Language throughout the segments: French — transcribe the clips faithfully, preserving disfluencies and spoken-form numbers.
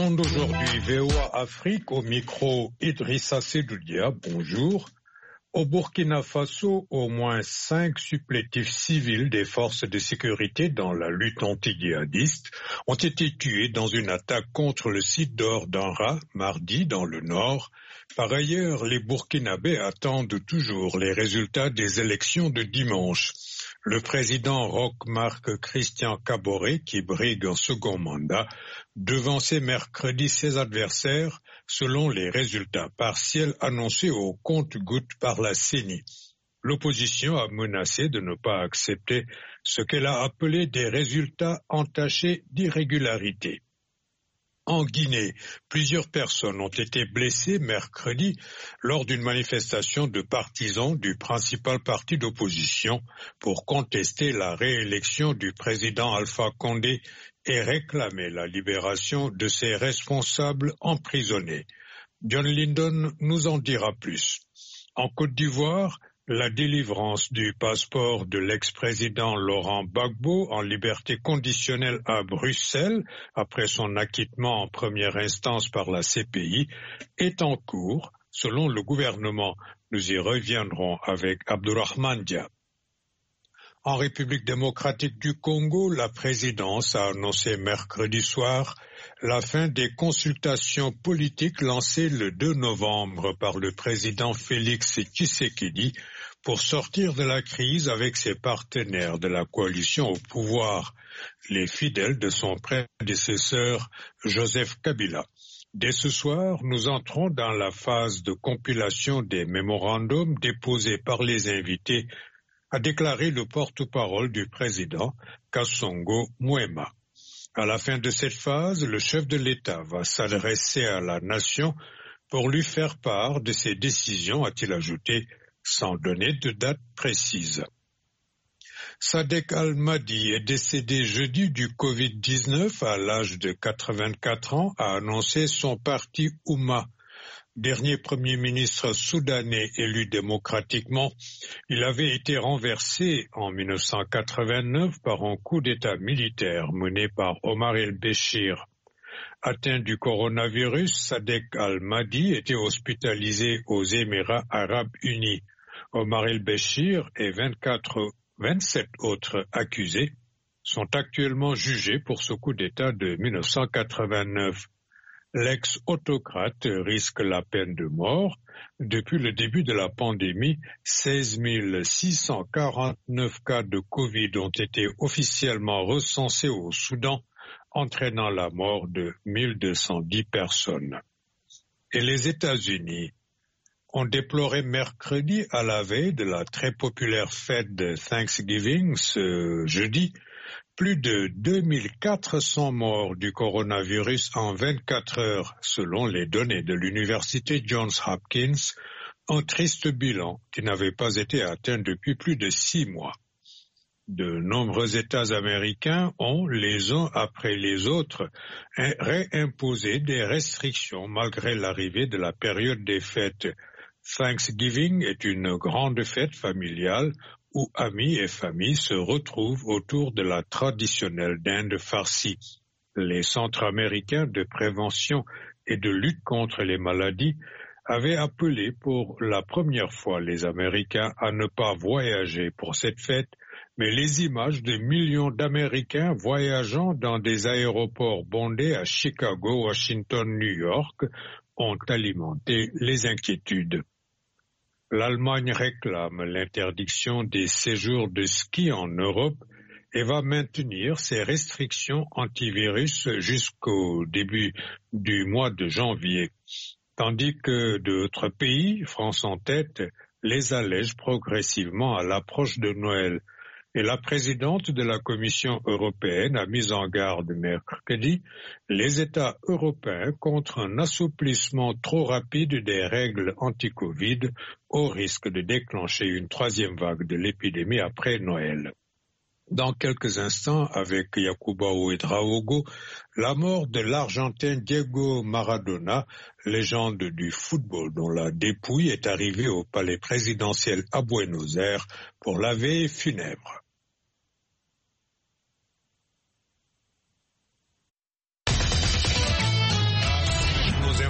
Édition d'aujourd'hui, V O A Afrique, au micro Idrissa Sedoudia, bonjour. Au Burkina Faso, au moins cinq supplétifs civils des forces de sécurité dans la lutte anti-djihadiste ont été tués dans une attaque contre le site d'or d'Anra, mardi, dans le nord. Par ailleurs, les Burkinabés attendent toujours les résultats des élections de dimanche. Le président Roch-Marc Christian Kaboré, qui brigue un second mandat, devançait mercredi ses adversaires selon les résultats partiels annoncés au compte-gouttes par la C E N I. L'opposition a menacé de ne pas accepter ce qu'elle a appelé des résultats entachés d'irrégularité. En Guinée, plusieurs personnes ont été blessées mercredi lors d'une manifestation de partisans du principal parti d'opposition pour contester la réélection du président Alpha Condé et réclamer la libération de ses responsables emprisonnés. John Lyndon nous en dira plus. En Côte d'Ivoire, la délivrance du passeport de l'ex-président Laurent Gbagbo en liberté conditionnelle à Bruxelles, après son acquittement en première instance par la C P I, est en cours, selon le gouvernement. Nous y reviendrons avec Abdourahmane Diab. En République démocratique du Congo, la présidence a annoncé mercredi soir la fin des consultations politiques lancées le deux novembre par le président Félix Tshisekedi pour sortir de la crise avec ses partenaires de la coalition au pouvoir, les fidèles de son prédécesseur Joseph Kabila. Dès ce soir, nous entrons dans la phase de compilation des mémorandums déposés par les invités, a déclaré le porte-parole du président, Kassongo Mouema. À la fin de cette phase, le chef de l'État va s'adresser à la nation pour lui faire part de ses décisions, a-t-il ajouté, sans donner de date précise. Sadek Al-Mahdi est décédé jeudi du covid dix-neuf à l'âge de quatre-vingt-quatre ans, a annoncé son parti Oumma. Dernier premier ministre soudanais élu démocratiquement, il avait été renversé en mille neuf cent quatre-vingt-neuf par un coup d'État militaire mené par Omar el-Béchir. Atteint du coronavirus, Sadek Al-Mahdi était hospitalisé aux Émirats arabes unis. Omar el-Béchir et vingt-quatre, vingt-sept autres accusés sont actuellement jugés pour ce coup d'État de mille neuf cent quatre-vingt-neuf. L'ex-autocrate risque la peine de mort. Depuis le début de la pandémie, seize mille six cent quarante-neuf cas de Covid ont été officiellement recensés au Soudan, entraînant la mort de mille deux cent dix personnes. Et les États-Unis ont déploré mercredi, à la veille de la très populaire fête de Thanksgiving, ce jeudi, plus de deux mille quatre cents morts du coronavirus en vingt-quatre heures, selon les données de l'université Johns Hopkins, un triste bilan qui n'avait pas été atteint depuis plus de six mois. De nombreux États américains ont, les uns après les autres, réimposé des restrictions malgré l'arrivée de la période des fêtes. Thanksgiving est une grande fête familiale où amis et familles se retrouvent autour de la traditionnelle dinde farcie. Les centres américains de prévention et de lutte contre les maladies avaient appelé pour la première fois les Américains à ne pas voyager pour cette fête, mais les images de millions d'Américains voyageant dans des aéroports bondés à Chicago, Washington, New York ont alimenté les inquiétudes. L'Allemagne réclame l'interdiction des séjours de ski en Europe et va maintenir ses restrictions antivirus jusqu'au début du mois de janvier, tandis que d'autres pays, France en tête, les allègent progressivement à l'approche de Noël. Et la présidente de la Commission européenne a mis en garde mercredi les États européens contre un assouplissement trop rapide des règles anti-Covid au risque de déclencher une troisième vague de l'épidémie après Noël. Dans quelques instants, avec Yacouba Ouedraogo, la mort de l'Argentin Diego Maradona, légende du football dont la dépouille est arrivée au palais présidentiel à Buenos Aires pour la veille funèbre.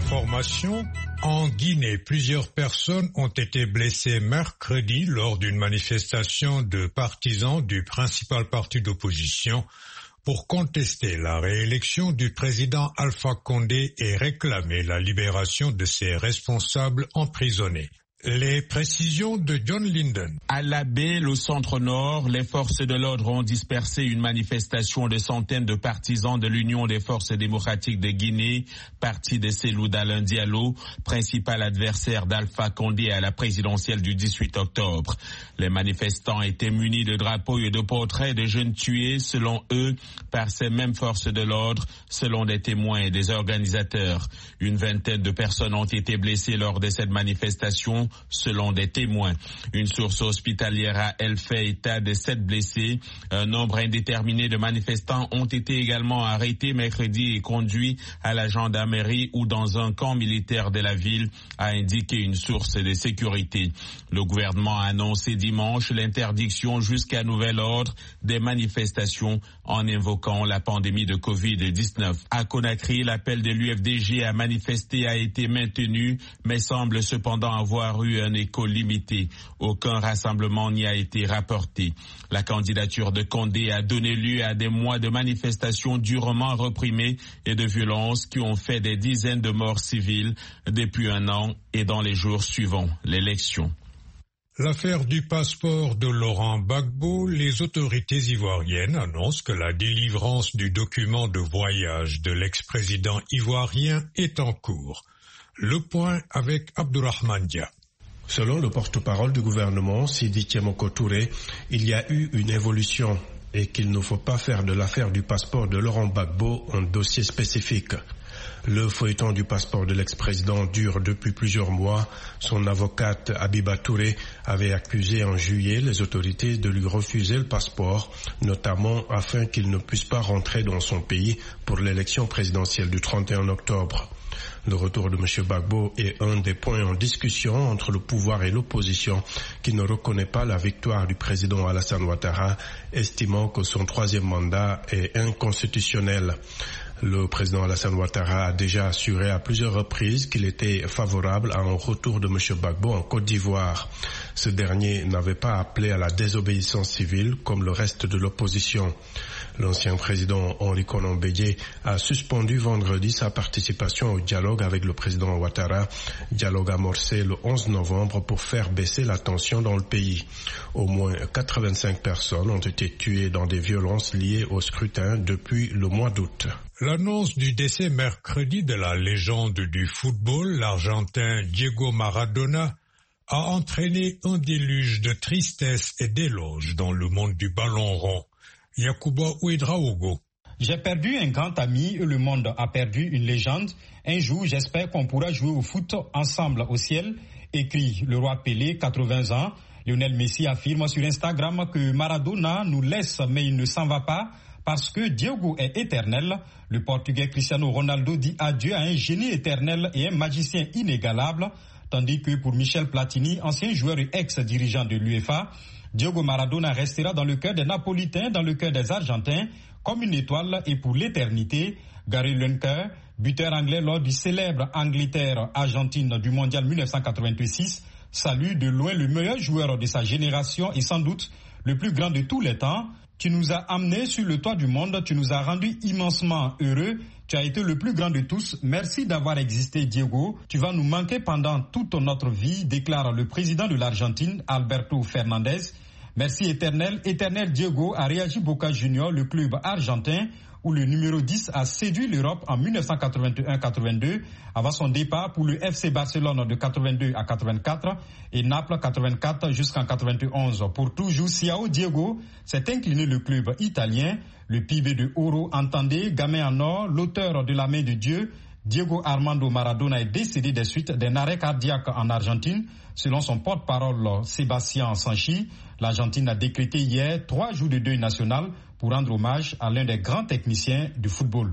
informations, en Guinée, plusieurs personnes ont été blessées mercredi lors d'une manifestation de partisans du principal parti d'opposition pour contester la réélection du président Alpha Condé et réclamer la libération de ses responsables emprisonnés. Les précisions de John Linden. À La Baie, le centre-nord, les forces de l'ordre ont dispersé une manifestation de centaines de partisans de l'Union des forces démocratiques de Guinée, parti de Cellou Dalein Diallo, principal adversaire d'Alpha Condé à la présidentielle du dix-huit octobre. Les manifestants étaient munis de drapeaux et de portraits de jeunes tués, selon eux, par ces mêmes forces de l'ordre, selon des témoins et des organisateurs. Une vingtaine de personnes ont été blessées lors de cette manifestation, selon des témoins. Une source hospitalière a, elle, fait état de sept blessés. Un nombre indéterminé de manifestants ont été également arrêtés mercredi et conduits à la gendarmerie ou dans un camp militaire de la ville, a indiqué une source de sécurité. Le gouvernement a annoncé dimanche l'interdiction jusqu'à nouvel ordre des manifestations en invoquant la pandémie de covid dix-neuf. À Conakry, l'appel de l'U F D G à manifester a été maintenu, mais semble cependant avoir eu un écho limité. Aucun rassemblement n'y a été rapporté. La candidature de Condé a donné lieu à des mois de manifestations durement réprimées et de violences qui ont fait des dizaines de morts civiles depuis un an et dans les jours suivant l'élection. L'affaire du passeport de Laurent Gbagbo, les autorités ivoiriennes annoncent que la délivrance du document de voyage de l'ex-président ivoirien est en cours. Le point avec Abdourahmane Dia. Selon le porte-parole du gouvernement, Sidi Thiemoko Touré, il y a eu une évolution et qu'il ne faut pas faire de l'affaire du passeport de Laurent Gbagbo un dossier spécifique. Le feuilleton du passeport de l'ex-président dure depuis plusieurs mois. Son avocate Abiba Touré avait accusé en juillet les autorités de lui refuser le passeport, notamment afin qu'il ne puisse pas rentrer dans son pays pour l'élection présidentielle du trente et un octobre. Le retour de M. Gbagbo est un des points en discussion entre le pouvoir et l'opposition qui ne reconnaît pas la victoire du président Alassane Ouattara, estimant que son troisième mandat est inconstitutionnel. Le président Alassane Ouattara a déjà assuré à plusieurs reprises qu'il était favorable à un retour de M. Gbagbo en Côte d'Ivoire. Ce dernier n'avait pas appelé à la désobéissance civile comme le reste de l'opposition. L'ancien président Henri Konan Bédié a suspendu vendredi sa participation au dialogue avec le président Ouattara, dialogue amorcé le onze novembre pour faire baisser la tension dans le pays. Au moins quatre-vingt-cinq personnes ont été tuées dans des violences liées au scrutin depuis le mois d'août. L'annonce du décès mercredi de la légende du football, l'Argentin Diego Maradona, a entraîné un déluge de tristesse et d'éloges dans le monde du ballon rond. Yacouba Ouedraogo. J'ai perdu un grand ami et le monde a perdu une légende. Un jour, j'espère qu'on pourra jouer au foot ensemble au ciel, écrit le roi Pelé, quatre-vingts ans. Lionel Messi affirme sur Instagram que Maradona nous laisse mais il ne s'en va pas parce que Diego est éternel. Le Portugais Cristiano Ronaldo dit adieu à un génie éternel et un magicien inégalable. Tandis que pour Michel Platini, ancien joueur et ex-dirigeant de l'UEFA, Diego Maradona restera dans le cœur des Napolitains, dans le cœur des Argentins, comme une étoile et pour l'éternité. Gary Lineker, buteur anglais lors du célèbre Angleterre-Argentine du mondial mille neuf cent quatre-vingt-six, salue de loin le meilleur joueur de sa génération et sans doute le plus grand de tous les temps. Tu nous as amenés sur le toit du monde, tu nous as rendus immensement heureux, tu as été le plus grand de tous. Merci d'avoir existé, Diego. Tu vas nous manquer pendant toute notre vie, déclare le président de l'Argentine, Alberto Fernandez. Merci éternel. Éternel Diego, a réagi Boca Juniors, le club argentin, où le numéro dix a séduit l'Europe en mille neuf cent quatre-vingt-un quatre-vingt-deux, avant son départ pour le F C Barcelone de quatre-vingt-deux à quatre-vingt-quatre et Naples quatre-vingt-quatre jusqu'en quatre-vingt-onze. Pour toujours, Ciao Diego s'est incliné le club italien. Le P I B de Oro, entendez, gamin en or, l'auteur de la main de Dieu, Diego Armando Maradona est décédé des suites d'un arrêt cardiaque en Argentine. Selon son porte-parole Sébastien Sanchi, l'Argentine a décrété hier trois jours de deuil national pour rendre hommage à l'un des grands techniciens du football.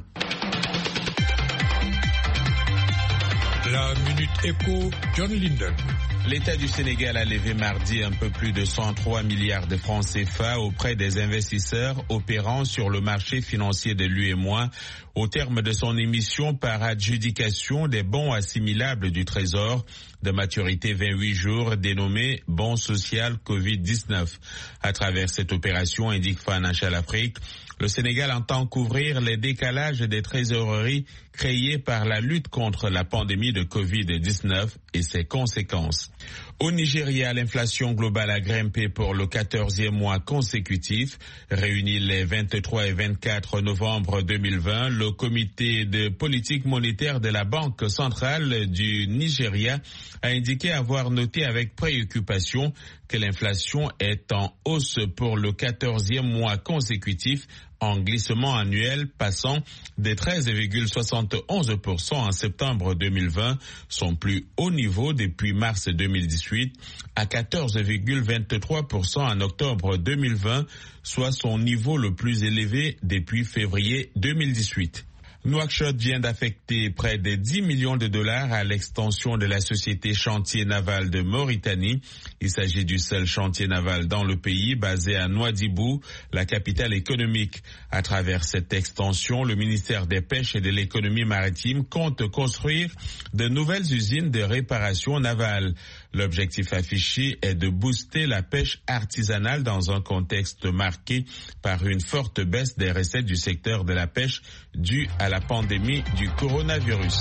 La Minute Écho, John Linden. L'État du Sénégal a levé mardi un peu plus de cent trois milliards de francs C F A auprès des investisseurs opérant sur le marché financier de l'U E M O A au terme de son émission par adjudication des bons assimilables du Trésor de maturité vingt-huit jours dénommé Bon Social covid dix-neuf. À travers cette opération, indique Financial Afrique, le Sénégal entend couvrir les décalages des trésoreries créés par la lutte contre la pandémie de covid dix-neuf et ses conséquences. Au Nigeria, l'inflation globale a grimpé pour le quatorzième mois consécutif. Réuni les vingt-trois et vingt-quatre novembre deux mille vingt, le comité de politique monétaire de la Banque centrale du Nigeria a indiqué avoir noté avec préoccupation que l'inflation est en hausse pour le quatorzième mois consécutif, en glissement annuel passant de treize virgule soixante et onze pour cent en septembre deux mille vingt, son plus haut niveau depuis mars deux mille dix-huit, à quatorze virgule vingt-trois pour cent en octobre deux mille vingt, soit son niveau le plus élevé depuis février deux mille dix-huit. Nouakchott vient d'affecter près de dix millions de dollars à l'extension de la société Chantier Naval de Mauritanie. Il s'agit du seul chantier naval dans le pays basé à Nouadhibou, la capitale économique. À travers cette extension, le ministère des Pêches et de l'économie maritime compte construire de nouvelles usines de réparation navale. L'objectif affiché est de booster la pêche artisanale dans un contexte marqué par une forte baisse des recettes du secteur de la pêche due à la pandémie du coronavirus.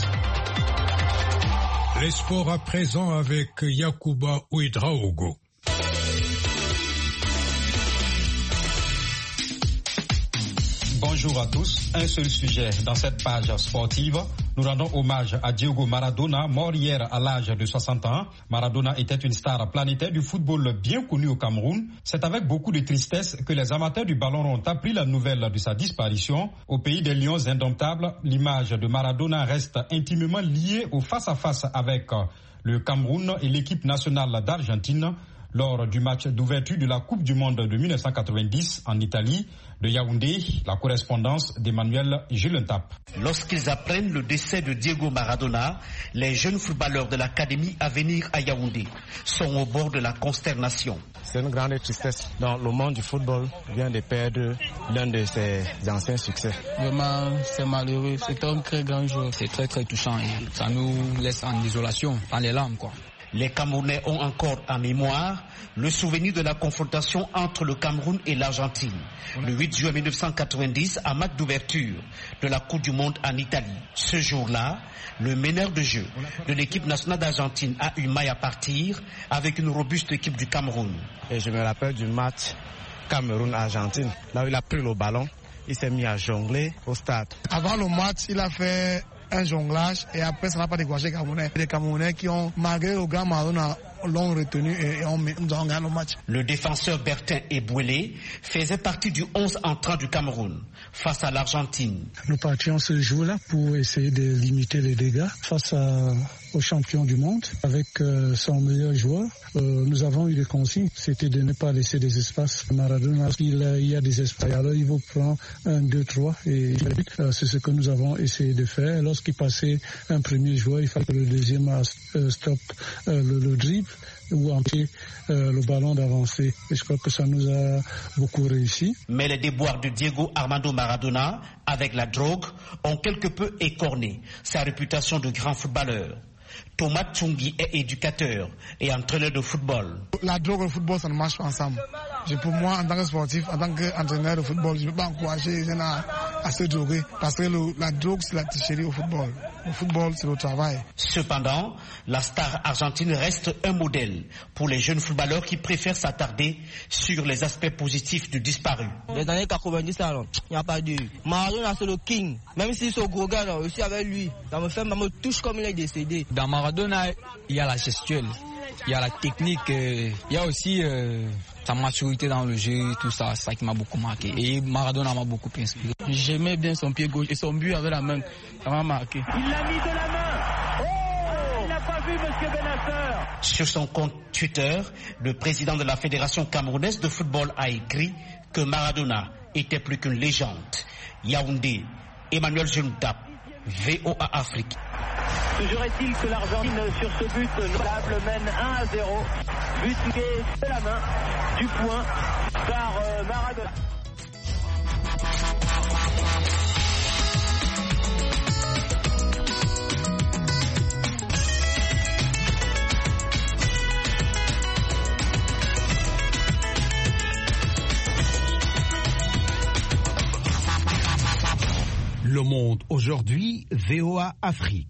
Les sports à présent avec Yacouba Ouedraogo. Bonjour à tous. Un seul sujet dans cette page sportive. Nous rendons hommage à Diego Maradona, mort hier à l'âge de soixante ans. Maradona était une star planétaire du football bien connu au Cameroun. C'est avec beaucoup de tristesse que les amateurs du ballon ont appris la nouvelle de sa disparition. Au pays des lions indomptables, l'image de Maradona reste intimement liée au face-à-face avec le Cameroun et l'équipe nationale d'Argentine lors du match d'ouverture de la Coupe du Monde de mille neuf cent quatre-vingt-dix en Italie. De Yaoundé, la correspondance d'Emmanuel Julentap. Lorsqu'ils apprennent le décès de Diego Maradona, les jeunes footballeurs de l'académie à venir à Yaoundé sont au bord de la consternation. C'est une grande tristesse. Dans le monde du football, vient de perdre l'un de ses anciens succès. Vraiment, c'est malheureux. C'est un très grand joueur. C'est très très touchant. Ça nous laisse en isolation, dans les larmes, quoi. Les Camerounais ont encore en mémoire le souvenir de la confrontation entre le Cameroun et l'Argentine, le huit juin mille neuf cent quatre-vingt-dix, à match d'ouverture de la Coupe du Monde en Italie. Ce jour-là, le meneur de jeu de l'équipe nationale d'Argentine a eu maille à partir avec une robuste équipe du Cameroun. Et je me rappelle du match Cameroun-Argentine, là où il a pris le ballon, il s'est mis à jongler au stade. Avant le match, il a fait un jonglage et après ça n'a pas découragé les Camerounais. Les Camerounais qui ont, malgré le grand Maradona, l'ont retenu et ont, nous avons gagné le match. Le défenseur Bertin Ebouélé faisait partie du onze entrant du Cameroun face à l'Argentine. Nous partions ce jour-là pour essayer de limiter les dégâts face à, au champion du monde avec euh, son meilleur joueur. Euh, nous avons eu des consignes, c'était de ne pas laisser des espaces. Maradona, il, il y a des espaces, alors il vous prend un, deux, trois et euh, c'est ce que nous avons essayé de faire. Lorsqu'il passait un premier joueur, il fallait que le deuxième euh, stoppe euh, le, le dribble ou empêcher euh, le ballon d'avancer. Et je crois que ça nous a beaucoup réussi. Mais les déboires de Diego Armando Maradona avec la drogue ont quelque peu écorné sa réputation de grand footballeur. Thomas Tsungi est éducateur et entraîneur de football. La drogue et le football, ça ne marche pas ensemble. Je, pour moi, en tant que sportif, en tant qu'entraîneur de football, je ne peux pas encourager les gens à, à se droguer. Parce que le, la drogue, c'est la tricherie au football. Le football, c'est le travail. Cependant, la star argentine reste un modèle pour les jeunes footballeurs qui préfèrent s'attarder sur les aspects positifs du disparu. Les années quatre-vingt-dix, il n'y a pas de... Maradona, c'est le king. Même si ce gros gars, là, aussi avec lui, ça me fait, ça me touche comme il est décédé. Dans Maradona, il y a la gestuelle, il y a la technique, euh, il y a aussi euh, sa maturité dans le jeu, tout ça, c'est ça qui m'a beaucoup marqué. Et Maradona m'a beaucoup inspiré. J'aimais bien son pied gauche et son but avec la main, ça m'a marqué. Il l'a mis de la main. Oh, il n'a pas vu Monsieur Benacer. Sur son compte Twitter, le président de la Fédération camerounaise de football a écrit que Maradona était plus qu'une légende. Yaoundé, Emmanuel Julentap, V O A Afrique. Toujours est-il que l'Argentine sur ce but notable mène un à zéro. But de la main, du point par euh, Maradona. Le Monde aujourd'hui, V O A Afrique.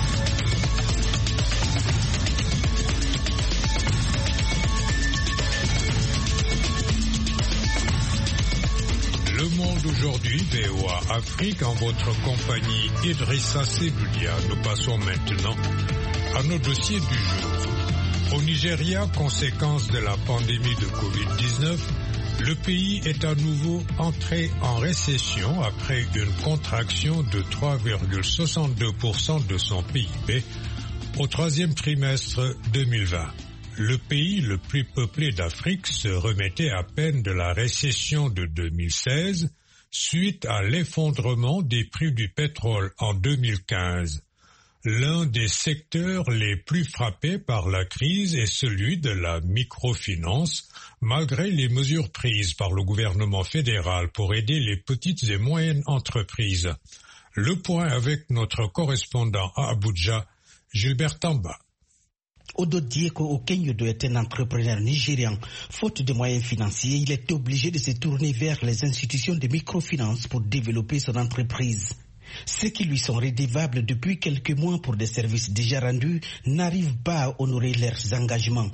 Le Monde aujourd'hui, V O A Afrique, en votre compagnie Idrissa Sebulia. Nous passons maintenant à nos dossiers du jour. Au Nigeria, conséquence de la pandémie de covid dix-neuf, le pays est à nouveau entré en récession après une contraction de trois virgule soixante-deux pour cent de son P I B au troisième trimestre deux mille vingt. Le pays le plus peuplé d'Afrique se remettait à peine de la récession de deux mille seize suite à l'effondrement des prix du pétrole en deux mille quinze. L'un des secteurs les plus frappés par la crise est celui de la microfinance, malgré les mesures prises par le gouvernement fédéral pour aider les petites et moyennes entreprises. Le point avec notre correspondant à Abuja, Gilbert Tamba. Odo Dieko Okenyodo est un entrepreneur nigérian. Faute de moyens financiers, il est obligé de se tourner vers les institutions de microfinance pour développer son entreprise. Ceux qui lui sont redevables depuis quelques mois pour des services déjà rendus n'arrivent pas à honorer leurs engagements.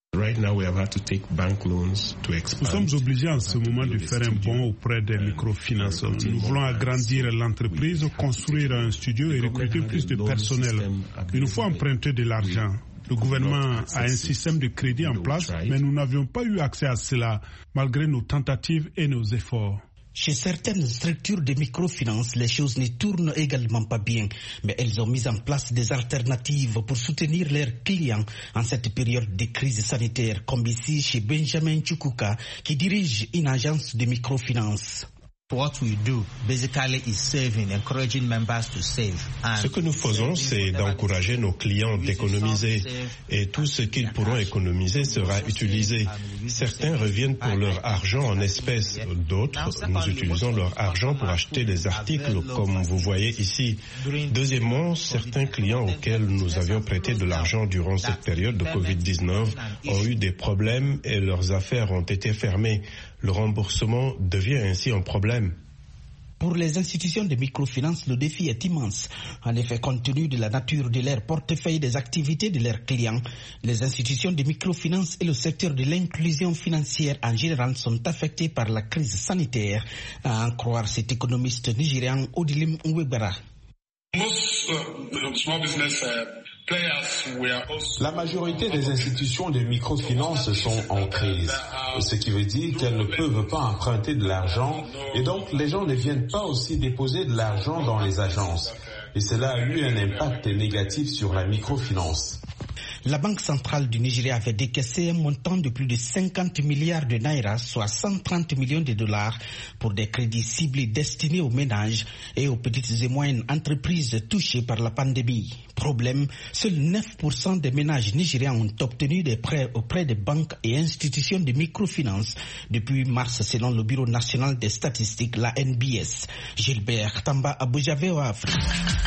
Nous sommes obligés en ce moment de faire un bond auprès des microfinanceurs. Nous voulons agrandir l'entreprise, construire un studio et recruter plus de personnel. Il nous faut emprunter de l'argent. Le gouvernement a un système de crédit en place, mais nous n'avions pas eu accès à cela, malgré nos tentatives et nos efforts. Chez certaines structures de microfinance, les choses ne tournent également pas bien, mais elles ont mis en place des alternatives pour soutenir leurs clients en cette période de crise sanitaire, comme ici chez Benjamin Chukuka, qui dirige une agence de microfinance. What we do basically is saving, encouraging members to save. Ce que nous faisons, c'est d'encourager nos clients d'économiser et tout ce qu'ils pourront économiser sera utilisé. Certains reviennent pour leur argent en espèces, d'autres, nous utilisons leur argent pour acheter des articles comme vous voyez ici. Deuxièmement, certains clients auxquels nous avions prêté de l'argent durant cette période de covid dix-neuf ont eu des problèmes et leurs affaires ont été fermées. Le remboursement devient ainsi un problème. Pour les institutions de microfinance, le défi est immense. En effet, compte tenu de la nature de leur portefeuille des activités de leurs clients, les institutions de microfinance et le secteur de l'inclusion financière en général sont affectés par la crise sanitaire, à en croire cet économiste nigérian Odilim Nwebara. Most uh, small business uh, La majorité des institutions de microfinance sont en crise, ce qui veut dire qu'elles ne peuvent pas emprunter de l'argent et donc les gens ne viennent pas aussi déposer de l'argent dans les agences. Et cela a eu un impact négatif sur la microfinance. La Banque centrale du Nigeria avait décaissé un montant de plus de cinquante milliards de naira, soit cent trente millions de dollars, pour des crédits ciblés destinés aux ménages et aux petites et moyennes entreprises touchées par la pandémie. Problème, seuls neuf pour cent des ménages nigériens ont obtenu des prêts auprès des banques et institutions de microfinance depuis mars, selon le Bureau national des statistiques, la N B S. Gilbert Tamba, Abuja, V O A Afrique.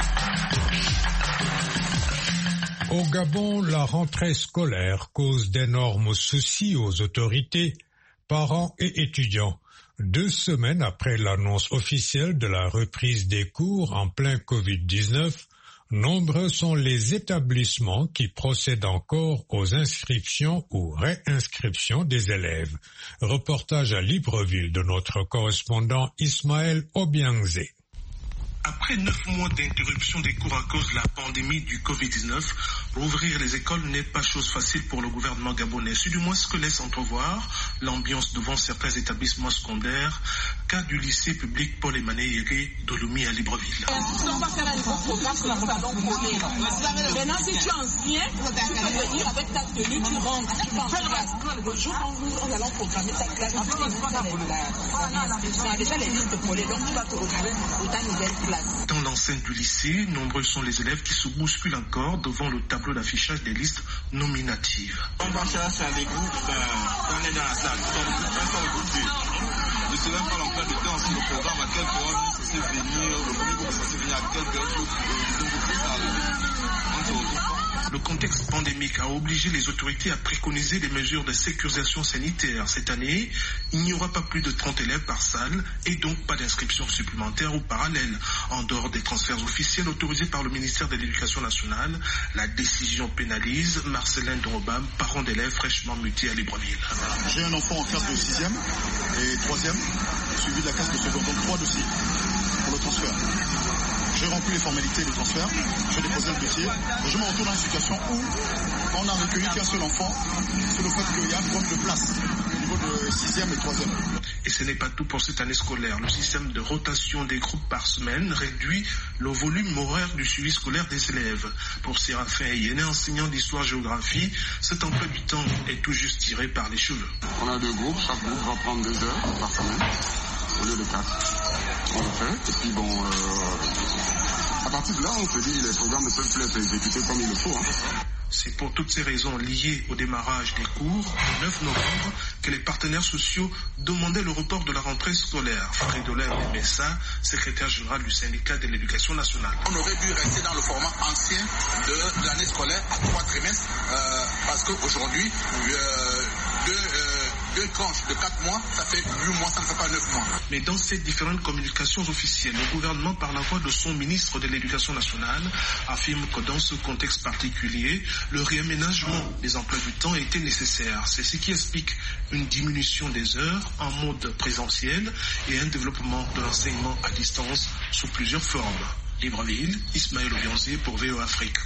Au Gabon, la rentrée scolaire cause d'énormes soucis aux autorités, parents et étudiants. Deux semaines après l'annonce officielle de la reprise des cours en plein covid dix-neuf, nombreux sont les établissements qui procèdent encore aux inscriptions ou réinscriptions des élèves. Reportage à Libreville de notre correspondant Ismaël Obiangze. Après neuf mois d'interruption des cours à cause de la pandémie du covid dix-neuf, rouvrir les écoles n'est pas chose facile pour le gouvernement gabonais. C'est du moins ce que laisse entrevoir l'ambiance devant certains établissements secondaires cas du lycée public Paul Emmanuel Yéré d'Olomie à Libreville. Maintenant, si tu es ancien, tu peux venir avec ta tenue, tu rentres. Le jour où nous allons programmer ta classe, on a déjà les listes collées, donc tu vas te retrouver dans ta nouvelle classe. Dans l'enceinte du lycée, nombreux sont les élèves qui se bousculent encore devant le tableau d'affichage des listes nominatives. On va chercher les groupes quand on est dans la salle. On groupe deux. Je ne sais même pas l'emploi de temps sur le programme, à quel point on est censé venir, le premier groupe est censé venir à quel groupe, le deuxième groupe est tard. Le contexte pandémique a obligé les autorités à préconiser des mesures de sécurisation sanitaire. Cette année, il n'y aura pas plus de trente élèves par salle et donc pas d'inscription supplémentaire ou parallèle. En dehors des transferts officiels autorisés par le ministère de l'Éducation nationale, la décision pénalise Marcelin Dorobam, parent d'élèves fraîchement mutés à Libreville. J'ai un enfant en classe de sixième et troisième, suivi de la classe de seconde, donc trois dossiers pour le transfert. J'ai rempli les formalités de transfert, j'ai déposé le dossier et je me retrouve dans une situation où on a recueilli qu'un seul enfant sur le fait qu'il y a un problème de place au niveau de sixième et troisième. Et ce n'est pas tout pour cette année scolaire. Le système de rotation des groupes par semaine réduit le volume horaire du suivi scolaire des élèves. Pour Séraphin Ayene, enseignant d'histoire-géographie, cet emploi du temps est tout juste tiré par les cheveux. On a deux groupes, chaque groupe va prendre deux heures par semaine au lieu de quatre. On le fait, et puis bon, euh, à partir de là, on se dit les programmes ne peuvent plus être exécutés comme il le faut. Hein. C'est pour toutes ces raisons liées au démarrage des cours, le neuf novembre, que les partenaires sociaux demandaient le report de la rentrée scolaire. Frédolin Messa, secrétaire général du syndicat de l'éducation nationale. On aurait dû rester dans le format ancien de, de l'année scolaire à trois trimestres, euh, parce qu'aujourd'hui, euh, deux, euh, deux tranches de quatre mois, ça fait huit mois, ça ne fait pas neuf mois. Mais dans ces différentes communications officielles, le gouvernement, par la voix de son ministre de l'Éducation nationale, affirme que dans ce contexte particulier, le réaménagement des emplois du temps était nécessaire. C'est ce qui explique une diminution des heures en mode présentiel et un développement de l'enseignement à distance sous plusieurs formes. Libreville, Ismaël Obianzé pour V O Afrique.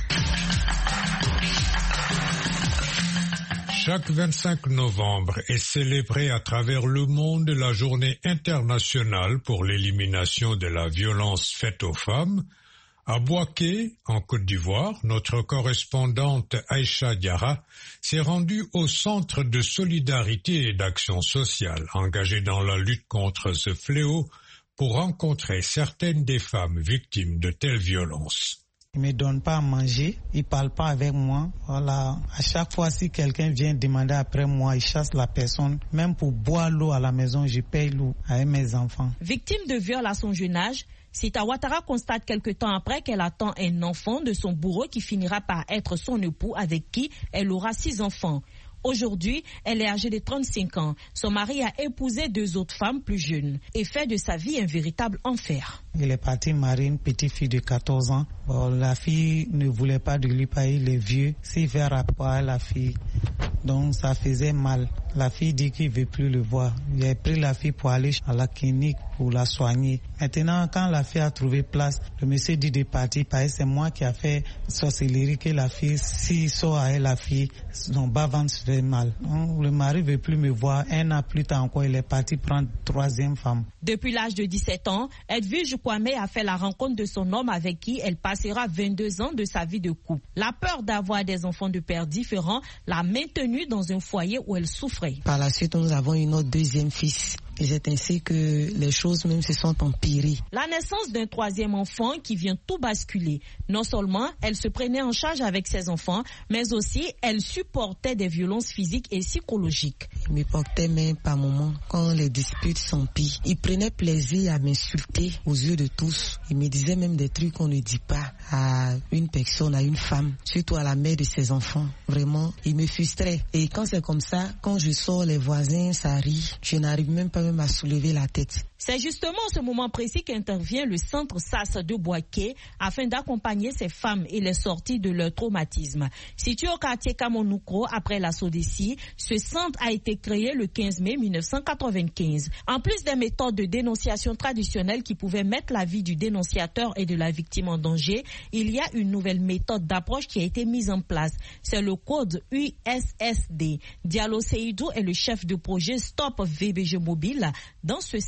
Chaque vingt-cinq novembre est célébrée à travers le monde la journée internationale pour l'élimination de la violence faite aux femmes. À Bouaké, en Côte d'Ivoire, notre correspondante Aïcha Diarra s'est rendue au Centre de solidarité et d'action sociale engagé dans la lutte contre ce fléau pour rencontrer certaines des femmes victimes de telles violences. Ils ne me donnent pas à manger, ils ne parlent pas avec moi. Voilà. À chaque fois, si quelqu'un vient demander après moi, ils chassent la personne. Même pour boire l'eau à la maison, je paye l'eau avec mes enfants. Victime de viol à son jeune âge, Sita Ouattara constate quelque temps après qu'elle attend un enfant de son bourreau qui finira par être son époux avec qui elle aura six enfants. Aujourd'hui, elle est âgée de trente-cinq ans. Son mari a épousé deux autres femmes plus jeunes et fait de sa vie un véritable enfer. Il est parti marier une petite fille de quatorze ans. Bon, la fille ne voulait pas de lui payer les vieux. S'il fait rapport à la fille, donc ça faisait mal. La fille dit qu'il ne veut plus le voir. Il a pris la fille pour aller à la clinique pour la soigner. Maintenant, quand la fille a trouvé place, le monsieur dit de partir parce que c'est moi qui a fait sorcellerie que la fille, s'il sort avec la fille, son bas-ventre se fait mal. Donc, le mari ne veut plus me voir. Un an plus tard encore, il est parti prendre troisième femme. Depuis l'âge de dix-sept ans, Edwige Kwame a fait la rencontre de son homme avec qui elle passera vingt-deux ans de sa vie de couple. La peur d'avoir des enfants de pères différents l'a maintenue dans un foyer où elle souffrait. Par la suite, nous avons eu notre deuxième fils. Et c'est ainsi que les choses même se sont empirées. La naissance d'un troisième enfant qui vient tout basculer. Non seulement elle se prenait en charge avec ses enfants, mais aussi elle supportait des violences physiques et psychologiques. Il me portait même par moments quand les disputes s'empirent. Il prenait plaisir à m'insulter aux yeux de tous. Il me disait même des trucs qu'on ne dit pas à une personne, à une femme, surtout à la mère de ses enfants. Vraiment, il me frustrait. Et quand c'est comme ça, quand je sors, les voisins, ça rit. Je n'arrive même pas même à soulever la tête. C'est justement en ce moment précis qu'intervient le centre S A S de Bouaké afin d'accompagner ces femmes et les sortir de leur traumatisme. Situé au quartier Kamonoukro après la Sodessi, ce centre a été créé le quinze mai mille neuf cent quatre-vingt-quinze. En plus des méthodes de dénonciation traditionnelles qui pouvaient mettre la vie du dénonciateur et de la victime en danger, il y a une nouvelle méthode d'approche qui a été mise en place. C'est le code U S S D. Diallo Seydou est le chef de projet Stop V B G Mobile dans ce centre.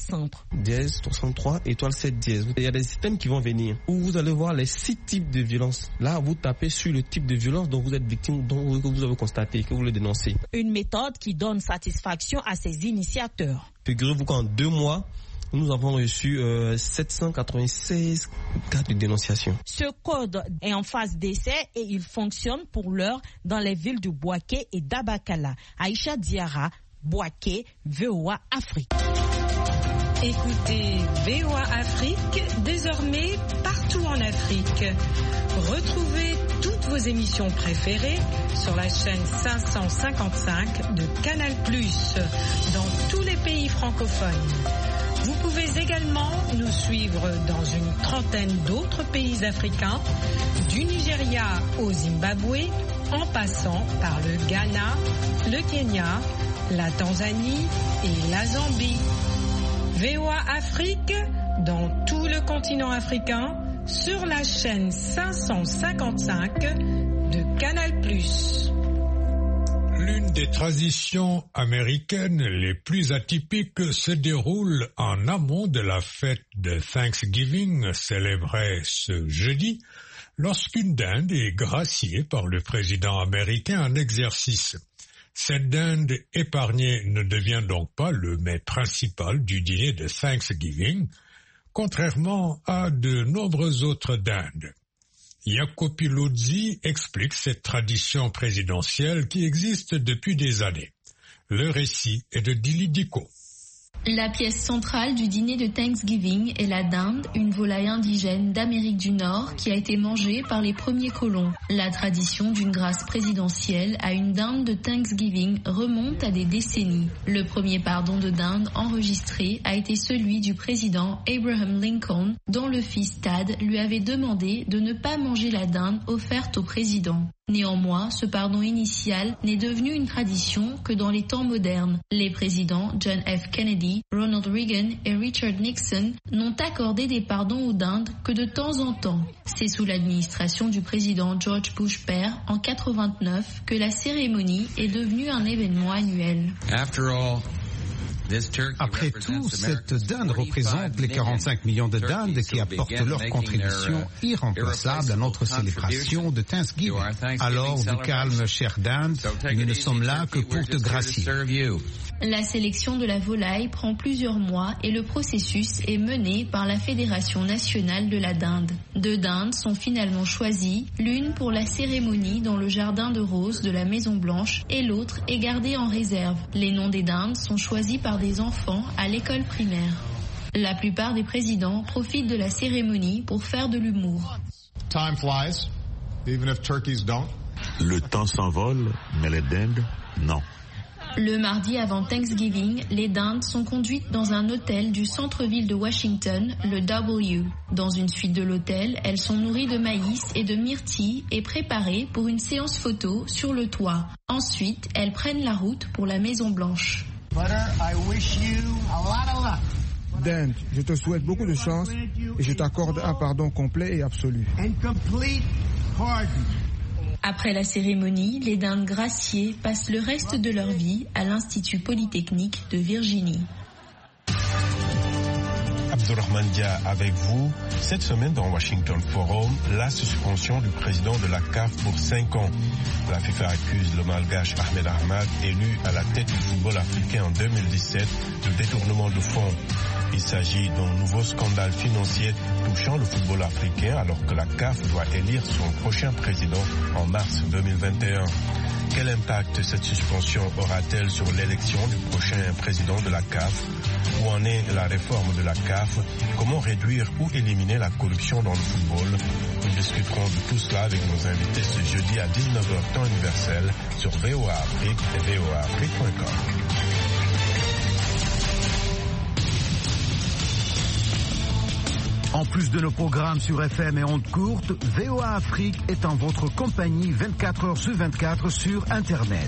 dièse soixante-trois, étoile sept dièse. Il y a des systèmes qui vont venir où vous allez voir les six types de violence. Là, vous tapez sur le type de violence dont vous êtes victime, dont vous avez constaté, que vous le dénoncez. Une méthode qui donne satisfaction à ses initiateurs. Figurez-vous qu'en deux mois, nous avons reçu euh, sept cent quatre-vingt-seize cas de dénonciation. Ce code est en phase d'essai et il fonctionne pour l'heure dans les villes de Bouaké et d'Abakala. Aïcha Diarra, Bouaké, V O A Afrique. Écoutez V O A Afrique, désormais partout en Afrique. Retrouvez toutes vos émissions préférées sur la chaîne cinq cent cinquante-cinq de Canal plus, dans tous les pays francophones. Vous pouvez également nous suivre dans une trentaine d'autres pays africains, du Nigeria au Zimbabwe, en passant par le Ghana, le Kenya, la Tanzanie et la Zambie. V O A Afrique, dans tout le continent africain, sur la chaîne cinq cent cinquante-cinq de Canal plus. L'une des traditions américaines les plus atypiques se déroule en amont de la fête de Thanksgiving célébrée ce jeudi, lorsqu'une dinde est graciée par le président américain en exercice. Cette dinde épargnée ne devient donc pas le mets principal du dîner de Thanksgiving, contrairement à de nombreuses autres dindes. Jacopi Luzzi explique cette tradition présidentielle qui existe depuis des années. Le récit est de Dili Diko. La pièce centrale du dîner de Thanksgiving est la dinde, une volaille indigène d'Amérique du Nord qui a été mangée par les premiers colons. La tradition d'une grâce présidentielle à une dinde de Thanksgiving remonte à des décennies. Le premier pardon de dinde enregistré a été celui du président Abraham Lincoln, dont le fils Tad lui avait demandé de ne pas manger la dinde offerte au président. Néanmoins, ce pardon initial n'est devenu une tradition que dans les temps modernes. Les présidents John F. Kennedy, Ronald Reagan et Richard Nixon n'ont accordé des pardons aux dindes que de temps en temps. C'est sous l'administration du président George Bush père en quatre-vingt-neuf que la cérémonie est devenue un événement annuel. After all, Après tout, cette dinde représente les quarante-cinq millions de dindes qui apportent leur contribution irremplaçable à notre célébration de Thanksgiving. Alors, du calme, chère dinde, nous ne sommes là que pour te gracier. La sélection de la volaille prend plusieurs mois et le processus est mené par la Fédération nationale de la dinde. Deux dindes sont finalement choisies, l'une pour la cérémonie dans le jardin de roses de la Maison Blanche et l'autre est gardée en réserve. Les noms des dindes sont choisis par des enfants à l'école primaire. La plupart des présidents profitent de la cérémonie pour faire de l'humour. Time flies, even if turkeys don't. Le temps s'envole, mais les dindes, non. Le mardi avant Thanksgiving, les dindes sont conduites dans un hôtel du centre-ville de Washington, le W. Dans une suite de l'hôtel, elles sont nourries de maïs et de myrtilles et préparées pour une séance photo sur le toit. Ensuite, elles prennent la route pour la Maison Blanche. Butter, I wish you a lot of luck. Dinde, je te souhaite beaucoup de chance et je t'accorde un pardon complet et absolu. And complete pardon. Après la cérémonie, les dindes graciées passent le reste de leur vie à l'Institut Polytechnique de Virginie. Abdurrahman Dia avec vous. Cette semaine dans Washington Forum, la suspension du président de la C A F pour cinq ans. La FIFA accuse le malgache Ahmed Ahmad, élu à la tête du football africain en deux mille dix-sept, de détournement de fonds. Il s'agit d'un nouveau scandale financier touchant le football africain alors que la C A F doit élire son prochain président en mars deux mille vingt et un. Quel impact cette suspension aura-t-elle sur l'élection du prochain président de la C A F? Où en est la réforme de la C A F? Comment réduire ou éliminer la corruption dans le football? Nous discuterons de tout cela avec nos invités ce jeudi à dix-neuf heures temps universel sur V O A Afrique et V O A Afrique point com. En plus de nos programmes sur F M et ondes courtes, V O A Afrique est en votre compagnie vingt-quatre heures sur vingt-quatre sur Internet.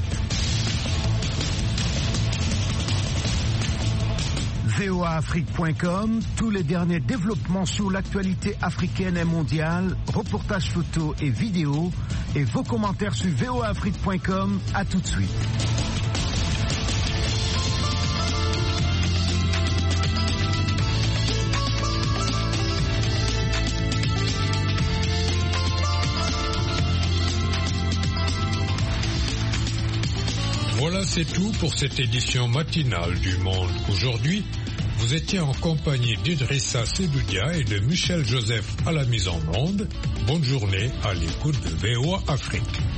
V O A Afrique point com, tous les derniers développements sur l'actualité africaine et mondiale, reportages photos et vidéos, et vos commentaires sur V O A Afrique point com. À tout de suite. C'est tout pour cette édition matinale du Monde aujourd'hui. Vous étiez en compagnie d'Idrissa Sedoudia et de Michel Joseph à la mise en onde. Bonne journée à l'écoute de V O A Afrique.